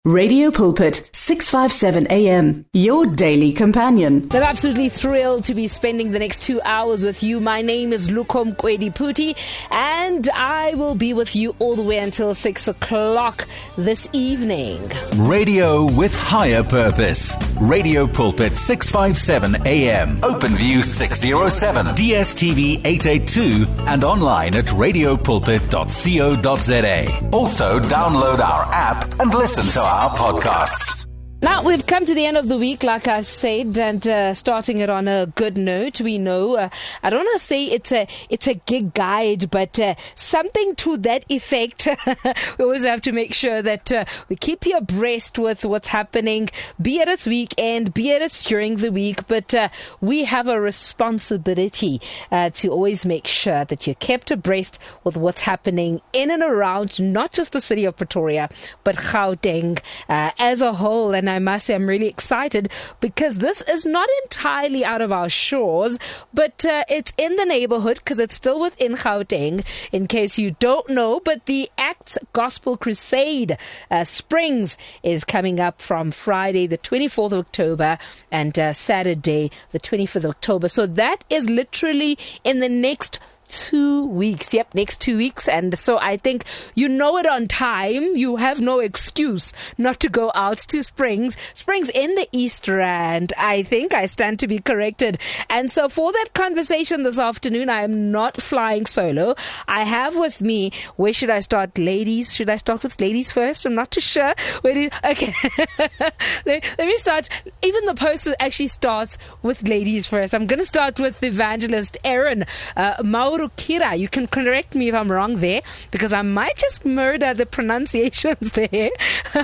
Radio Pulpit, 657 AM, your daily companion. I'm absolutely thrilled to be spending the next 2 hours with you. My name is Lukom Kwedi-Puti, and I will be with you all the way until 6 o'clock this evening. Radio with higher purpose. Radio Pulpit, 657 AM. OpenView 607, DSTV 882, and online at radiopulpit.co.za. Also, download our app and listen to our podcasts. Now, we've come to the end of the week, like I said, and starting it on a good note. We know, I don't want to say it's a gig guide, but something to that effect. We always have to make sure that we keep you abreast with what's happening, be it it's weekend, be it it's during the week, but we have a responsibility to always make sure that you're kept abreast with what's happening in and around, not just the city of Pretoria, but Gauteng as a whole. And I must say I'm really excited because this is not entirely out of our shores, but it's in the neighborhood because it's still within Gauteng, in case you don't know. But the Acts Gospel Crusade Springs is coming up from Friday the 24th of October and Saturday the 25th of October. So that is literally in the next 2 weeks. Yep, next 2 weeks. And so I think you know it on time. You have no excuse not to go out to Springs. Springs in the East Rand. I think I stand to be corrected. And so for that conversation this afternoon, I am not flying solo. I have with me, where should I start? Ladies? Should I start with ladies first? I'm not too sure. Okay. let me start. Even the poster actually starts with ladies first. I'm going to start with evangelist Erin Maurukira. You can correct me if I'm wrong there, because I might just murder the pronunciations there.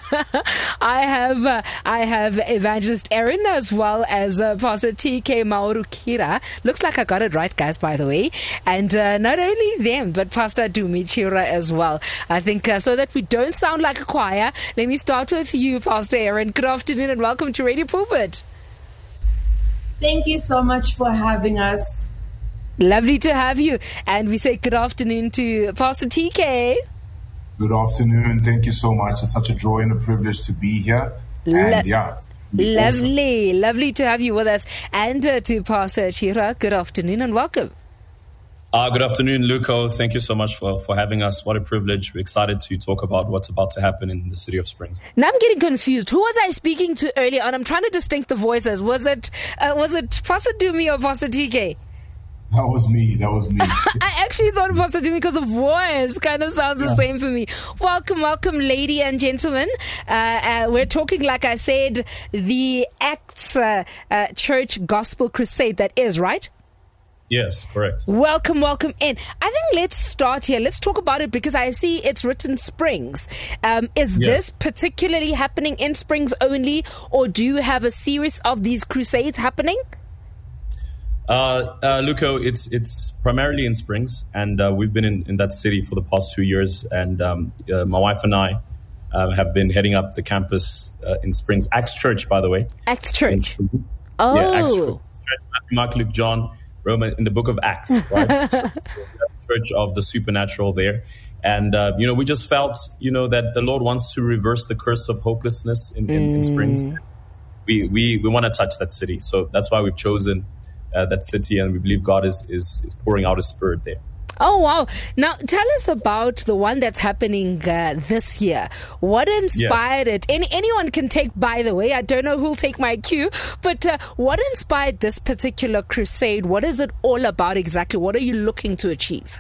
I have evangelist Erin as well as Pastor TK Maurukira. Looks like I got it right, guys, by the way. And not only them, but Pastor Dumi Chira as well. I think so that we don't sound like a choir, let me start with you, Pastor Erin. Good afternoon and welcome to Radio Pulpit. Thank you so much for having us. Lovely to have you. And we say good afternoon to Pastor TK. Good afternoon. Thank you so much. It's such a joy and a privilege to be here. Lovely to have you with us. And to Pastor Chira, good afternoon and welcome. Good afternoon, Luco. Thank you so much for having us. What a privilege. We're excited to talk about what's about to happen in the city of Springs. Now I'm getting confused. Who was I speaking to earlier on? I'm trying to distinct the voices. Was it Pastor Dumi or Pastor TK? That was me. I actually thought it was Pastor Dumi because the voice kind of sounds the same for me. Welcome, ladies and gentlemen. We're talking, like I said, the Acts Church Gospel Crusade. That is, right? Yes, correct. Welcome in. I think let's start here. Let's talk about it because I see it's written Springs. Is this particularly happening in Springs only, or do you have a series of these crusades happening? Luco, it's primarily in Springs, and we've been in that city for the past 2 years, and my wife and I have been heading up the campus in Springs. Acts Church, by the way. Acts Church. Oh. Yeah, Acts Church. Matthew, Mark, Luke, John, Roman, in the book of Acts, right? So, Church of the supernatural there. And, we just felt, that the Lord wants to reverse the curse of hopelessness in Springs. We want to touch that city. So that's why we've chosen that city, and we believe God is pouring out His Spirit there. Oh, wow. Now, tell us about the one that's happening this year. What inspired it? Anyone can take, by the way. I don't know who'll take my cue, but what inspired this particular crusade? What is it all about exactly? What are you looking to achieve?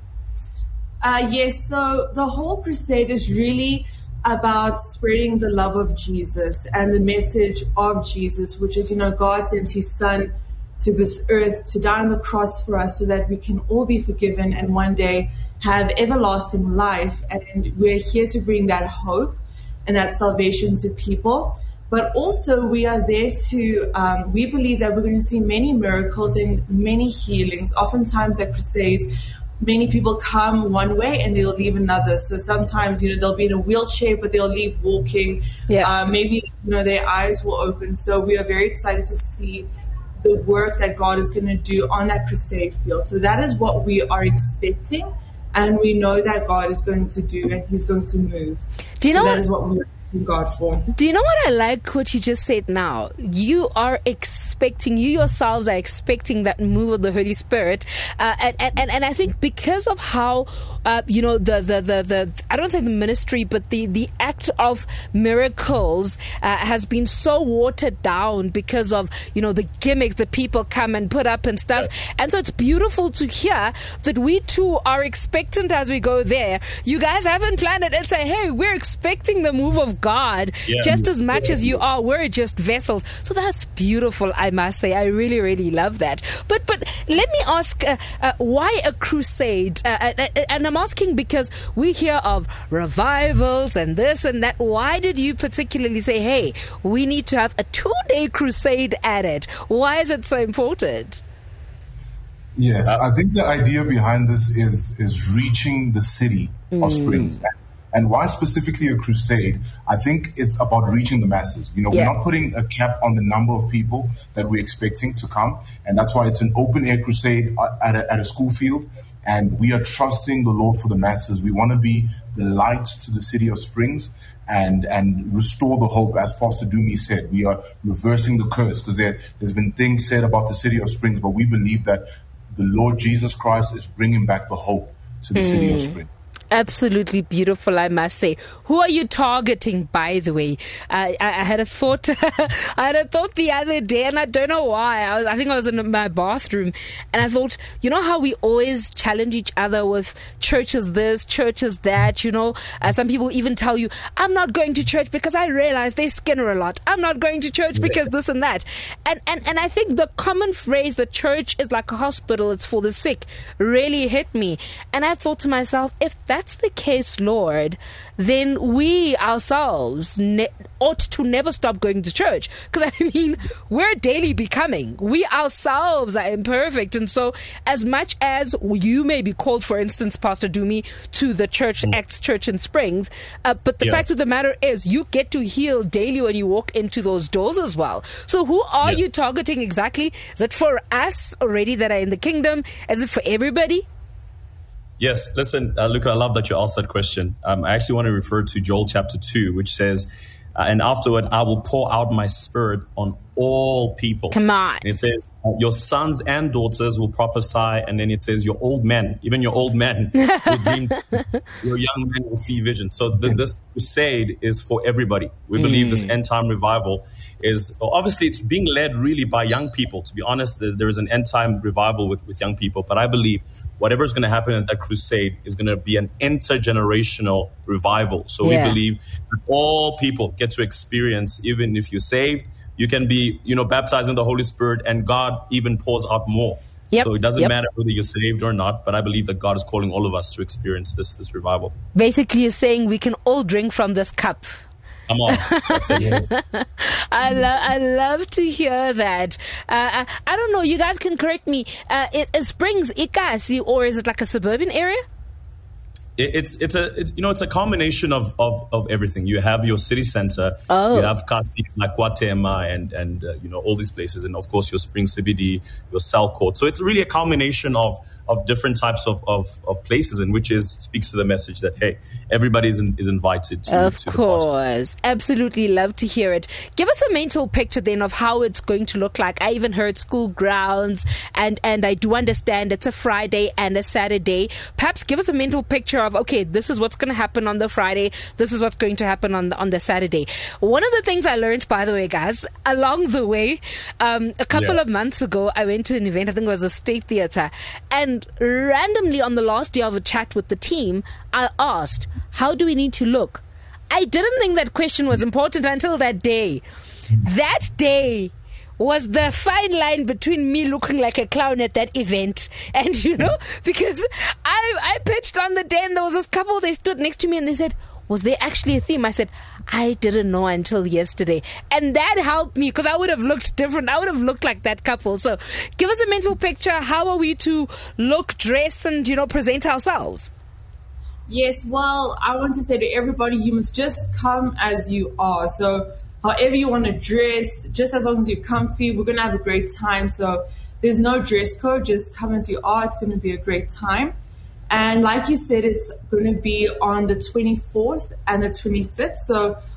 Yes, so the whole crusade is really about spreading the love of Jesus and the message of Jesus, which is, God sent His Son to this earth to die on the cross for us so that we can all be forgiven and one day have everlasting life. And we're here to bring that hope and that salvation to people. But also we are there to, we believe that we're going to see many miracles and many healings. Oftentimes at crusades, many people come one way and they'll leave another. So sometimes, they'll be in a wheelchair, but they'll leave walking. Yeah. Maybe, their eyes will open. So we are very excited to see the work that God is going to do on that crusade field. So that is what we are expecting, and we know that God is going to do, and He's going to move. Do you know that is what we're trusting God for. Do you know what I like what you just said now? You yourselves are expecting that move of the Holy Spirit. And I think because of how, I don't say the ministry, but the act of miracles has been so watered down because of, the gimmicks that people come and put up and stuff. And so it's beautiful to hear that we too are expectant as we go there. You guys haven't planned it and say, hey, we're expecting the move of God just as much as you are. We're just vessels. So that's beautiful, I must say. I really, really love that. But let me ask, why a crusade? And I'm asking because we hear of revivals and this and that. Why did you particularly say, hey, we need to have a 2-day crusade at it? Why is it so important? Yes, I think the idea behind this is reaching the city of Springs. And why specifically a crusade? I think it's about reaching the masses. We're not putting a cap on the number of people that we're expecting to come. And that's why it's an open air crusade at a school field. And we are trusting the Lord for the masses. We want to be the light to the city of Springs and restore the hope. As Pastor Dumi said, we are reversing the curse because there's been things said about the city of Springs, but we believe that the Lord Jesus Christ is bringing back the hope to the city of Springs. Absolutely beautiful, I must say. Who are you targeting, by the way? I had a thought. I had a thought the other day, and I don't know why. I think I was in my bathroom, and I thought, how we always challenge each other with churches this, churches that. Some people even tell you, "I'm not going to church because I realize they skinner a lot. I'm not going to church because this and that." And I think the common phrase, "the church is like a hospital; it's for the sick," really hit me. And I thought to myself, if that's the case, Lord, then we ourselves ought to never stop going to church. Because, we're daily becoming. We ourselves are imperfect. And so, as much as you may be called, for instance, Pastor Dumi, to the church, Acts Church in Springs, but the fact of the matter is, you get to heal daily when you walk into those doors as well. So, who are you targeting exactly? Is it for us already that are in the kingdom? Is it for everybody? Yes, listen, Luca, I love that you asked that question. I actually want to refer to Joel chapter 2, which says, and afterward, I will pour out my spirit on all people. Come on. And it says, your sons and daughters will prophesy. And then it says, your old men, even your old men will dream. Your young men will see vision. So this crusade is for everybody. We believe this end time revival is, obviously it's being led really by young people. To be honest, there is an end time revival with young people. But I believe whatever is going to happen at that crusade is going to be an intergenerational revival. So we believe that all people get to experience, even if you're saved, you can be, baptized in the Holy Spirit, and God even pours out more. So it doesn't matter whether you're saved or not, but I believe that God is calling all of us to experience this revival. Basically, you're saying we can all drink from this cup. Come on. That's it. Yes. I love to hear that. I don't know. You guys can correct me. Is Springs Ikasi, or is it like a suburban area? It's a combination of everything. You have your city center, you have Kasi, like Guatema, and all these places, and of course your Spring CBD, your Cell Court. So it's really a combination of different types of places, in which speaks to the message that, hey, everybody is invited to. Of course, absolutely love to hear it. Give us a mental picture then of how it's going to look like. I even heard school grounds, and I do understand it's a Friday and a Saturday. Perhaps give us a mental picture of, okay, this is what's going to happen on the Friday, this is what's going to happen on the Saturday. One of the things I learned, by the way, guys, along the way, a couple of months ago, I went to an event, I think it was a State Theatre, and randomly on the last day of a chat with the team, I asked, how do we need to look? I didn't think that question was important until that day. That day was the fine line between me looking like a clown at that event and, because I pitched on the day, and there was this couple, they stood next to me and they said, was there actually a theme? I said, I didn't know until yesterday. And that helped me, because I would have looked different. I would have looked like that couple. So give us a mental picture. How are we to look, dress, and, present ourselves? Yes, well, I want to say to everybody, you must just come as you are. So however you want to dress, just as long as you're comfy, we're going to have a great time. So there's no dress code, just come as you are. It's going to be a great time. And like you said, it's going to be on the 24th and the 25th. So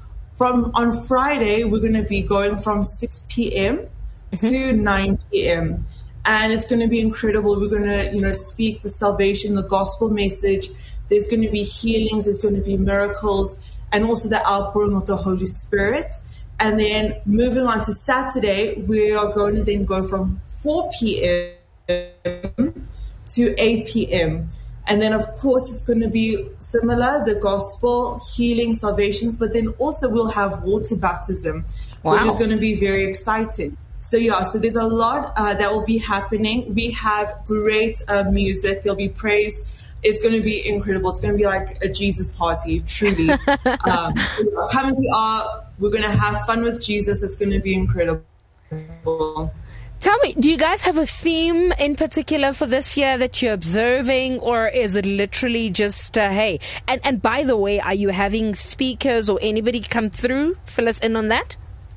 on Friday, we're going to be going from 6 p.m. to 9 p.m. And it's going to be incredible. We're going to, speak the salvation, the gospel message. There's going to be healings. There's going to be miracles, and also the outpouring of the Holy Spirit. And then moving on to Saturday, we are going to then go from 4 p.m. to 8 p.m. And then, of course, it's going to be similar, the gospel, healing, salvations, but then also we'll have water baptism, which is going to be very exciting. So, so there's a lot that will be happening. We have great music. There'll be praise. It's going to be incredible. It's going to be like a Jesus party, truly. Come as we are. We're going to have fun with Jesus. It's going to be incredible. Tell me, do you guys have a theme in particular for this year that you're observing, or is it literally just, hey? And by the way, are you having speakers or anybody come through? Fill us in on that.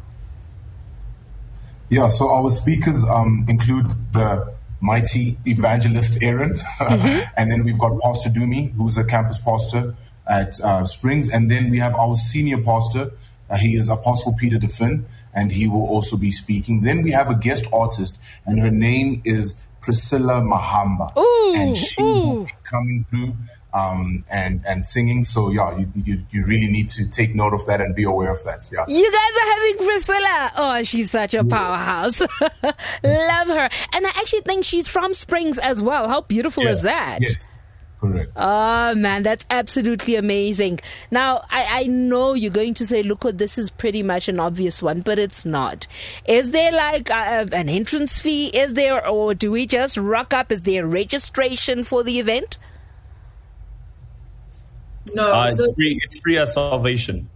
Yeah, so our speakers include the mighty evangelist Aaron, and then we've got Pastor Dumi, who's a campus pastor at Springs, and then we have our senior pastor. He is Apostle Peter DeFinn, and he will also be speaking. Then we have a guest artist, and her name is Priscilla Mahamba. And she will be coming through and singing. So, you really need to take note of that and be aware of that. Yeah. You guys are having Priscilla. Oh, she's such a powerhouse. Love her. And I actually think she's from Springs as well. How beautiful is that? Yes. Correct. Oh, man, that's absolutely amazing. Now, I know you're going to say, look, this is pretty much an obvious one, but it's not. Is there like an entrance fee? Is there, or do we just rock up? Is there registration for the event? No, it's free as salvation.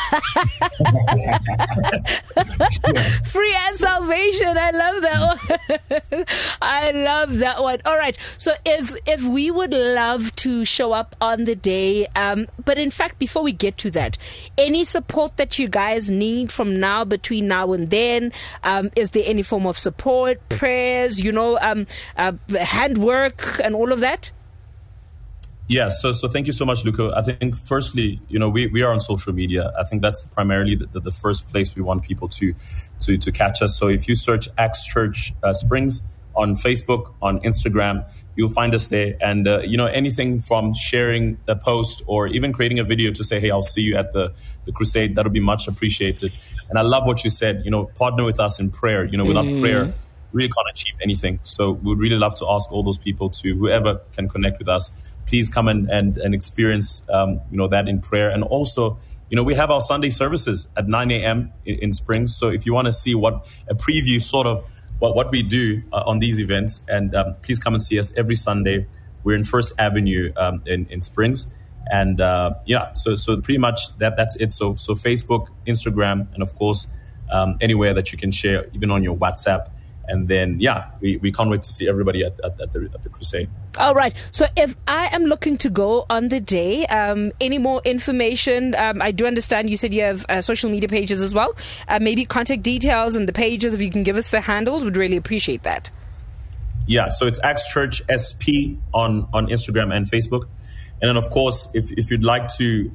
Free as salvation. I love that one. I love that one. All right. So if we would love to show up on the day, but in fact, before we get to that, any support that you guys need from now, between now and then, is there any form of support, prayers, handwork and all of that? Yeah, so thank you so much, Luco. I think firstly, we are on social media. I think that's primarily the first place we want people to catch us. So if you search Acts Church Springs on Facebook, on Instagram, you'll find us there. And, anything from sharing a post or even creating a video to say, hey, I'll see you at the crusade, that'll be much appreciated. And I love what you said, partner with us in prayer. Without prayer, we really can't achieve anything. So we'd really love to ask all those people to, whoever can connect with us, please come and experience, that in prayer. And also, we have our Sunday services at 9 a.m. in Springs. So if you want to see what a preview sort of what we do on these events, and please come and see us every Sunday. We're in First Avenue in Springs. And so pretty much that's it. So Facebook, Instagram, and of course, anywhere that you can share, even on your WhatsApp. And then, we can't wait to see everybody at the crusade. All right. So if I am looking to go on the day, any more information? I do understand you said you have social media pages as well. Maybe contact details and the pages, if you can give us the handles, we'd really appreciate that. Yeah. So it's Acts Church SP on Instagram and Facebook. And then, of course, if you'd like to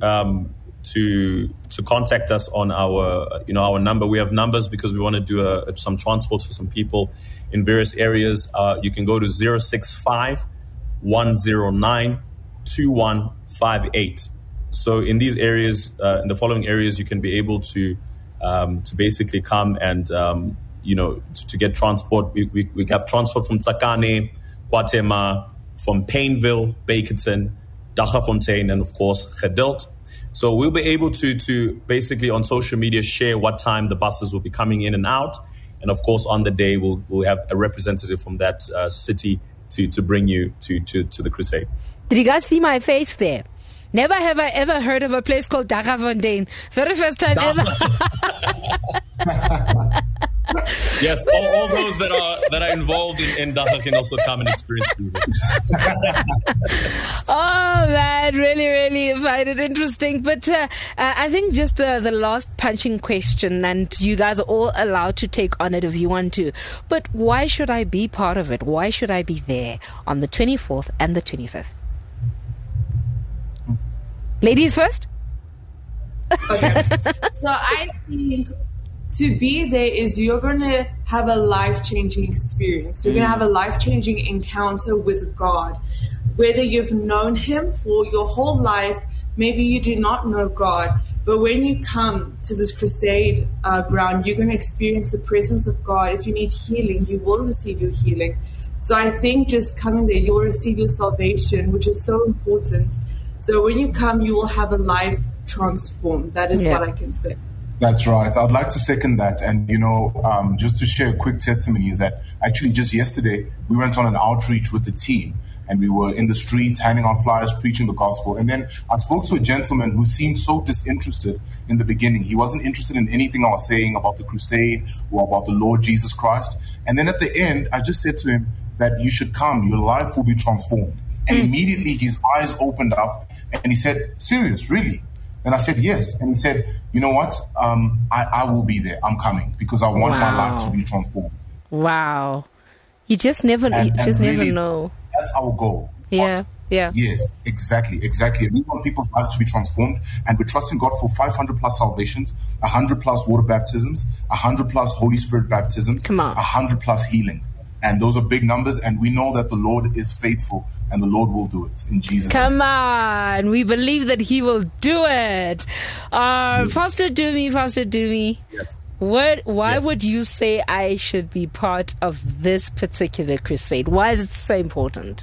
contact us on our number. We have numbers because we want to do some transport for some people in various areas. You can go to 065-109-2158. So in these areas, in the following areas, you can be able to basically come and to get transport. We have transport from Tsakane, Guatemala, from Painville, Bakerton, Daggafontein, and of course Geduld. So we'll be able to basically on social media share what time the buses will be coming in and out. And of course, on the day, we'll have a representative from that city to bring you to the crusade. Did you guys see my face there? Never have I ever heard of a place called Daggafontein. Very first time ever. Yes, all those that are involved in Dagga can also come and experience music. Oh man, really find it interesting. But I think just the last punching question, and you guys are all allowed to take on it if you want to. But why should I be part of it? Why should I be there on the 24th and the 25th? Ladies first? Okay. So I think to be there is you're going to have a life-changing experience. You're going to have a life-changing encounter with God. Whether you've known him for your whole life, maybe you do not know God, but when you come to this crusade ground, you're going to experience the presence of God. If you need healing, you will receive your healing. So I think just coming there, you'll receive your salvation, which is so important. So when you come, you will have a life transformed. That is what I can say. That's right. I'd like to second that. And, just to share a quick testimony is that actually just yesterday, we went on an outreach with the team and we were in the streets handing out flyers, preaching the gospel. And then I spoke to a gentleman who seemed so disinterested in the beginning. He wasn't interested in anything I was saying about the crusade or about the Lord Jesus Christ. And then at the end, I just said to him that you should come. Your life will be transformed. And immediately his eyes opened up and he said, serious, really? And I said, yes. And he said, you know what? I will be there. I'm coming because I want my life to be transformed. Wow. You just never never know. That's our goal. Yeah. Yes, exactly. We want people's lives to be transformed, and we're trusting God for 500 plus salvations, 100 plus water baptisms, 100 plus Holy Spirit baptisms, 100 plus healings. And those are big numbers, and we know that the Lord is faithful and the Lord will do it in Jesus' name. Come on, we believe that he will do it. Pastor Dumi, yes. Why would you say I should be part of this particular crusade? Why is it so important?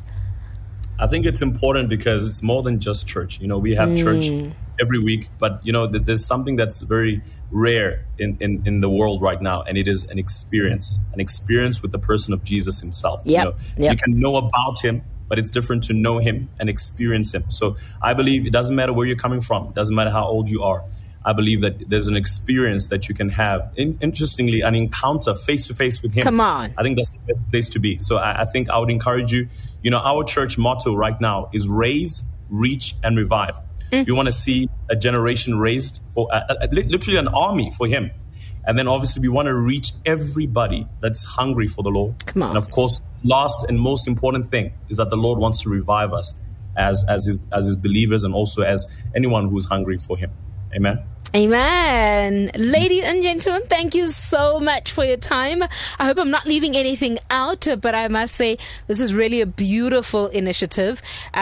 I think it's important because it's more than just church. We have church every week, but there's something that's very rare in the world right now, and it is an experience with the person of Jesus himself. You can know about him, but it's different to know him and experience him. So I believe it doesn't matter where you're coming from. It doesn't matter how old you are. I believe that there's an experience that you can have. Interestingly, an encounter face-to-face with him. Come on. I think that's the best place to be. So I think I would encourage you. Our church motto right now is raise, reach, and revive. We want to see a generation raised for literally an army for him. And then obviously we want to reach everybody that's hungry for the Lord. Come on. And of course, last and most important thing is that the Lord wants to revive us as his believers and also as anyone who's hungry for him. Amen. Amen. Ladies and gentlemen, thank you so much for your time. I hope I'm not leaving anything out, but I must say this is really a beautiful initiative.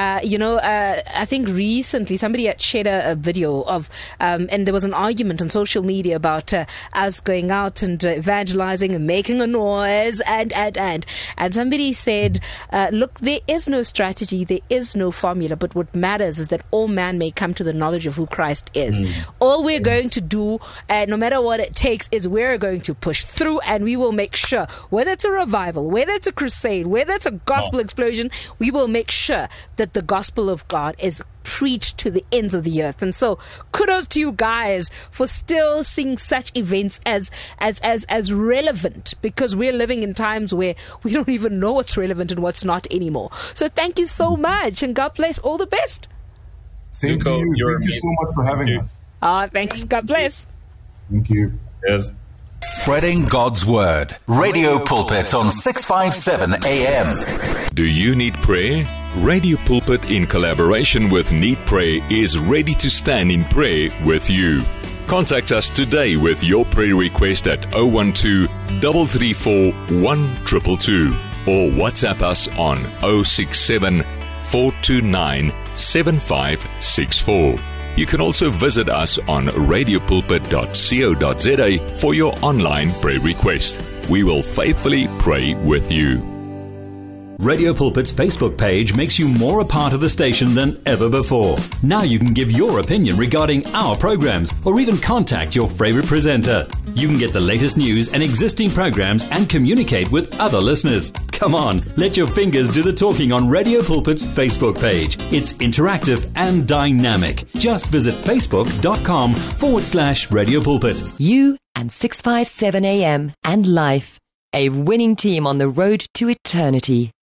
I think recently somebody had shared a video of, and there was an argument on social media about us going out and evangelizing and making a noise and somebody said, look, there is no strategy, there is no formula, but what matters is that all man may come to the knowledge of who Christ is. All we're going to do, no matter what it takes, is we're going to push through, and we will make sure, whether it's a revival, whether it's a crusade, whether it's a gospel explosion, we will make sure that the gospel of God is preached to the ends of the earth. And so kudos to you guys for still seeing such events as relevant, because we're living in times where we don't even know what's relevant and what's not anymore. So thank you so much, and God bless. All the best. Same to you. Thank you so much for having us. Thanks. God bless. Thank you. Yes. Spreading God's Word. Radio Pulpit on 657 AM. Do you need prayer? Radio Pulpit, in collaboration with Need Prayer, is ready to stand in prayer with you. Contact us today with your prayer request at 012-334-1222 or WhatsApp us on 067-429-7564. You can also visit us on radiopulpit.co.za for your online prayer request. We will faithfully pray with you. Radio Pulpit's Facebook page makes you more a part of the station than ever before. Now you can give your opinion regarding our programs or even contact your favorite presenter. You can get the latest news and existing programs and communicate with other listeners. Come on, let your fingers do the talking on Radio Pulpit's Facebook page. It's interactive and dynamic. Just visit facebook.com/Radio Pulpit. You and 657 AM and Life, a winning team on the road to eternity.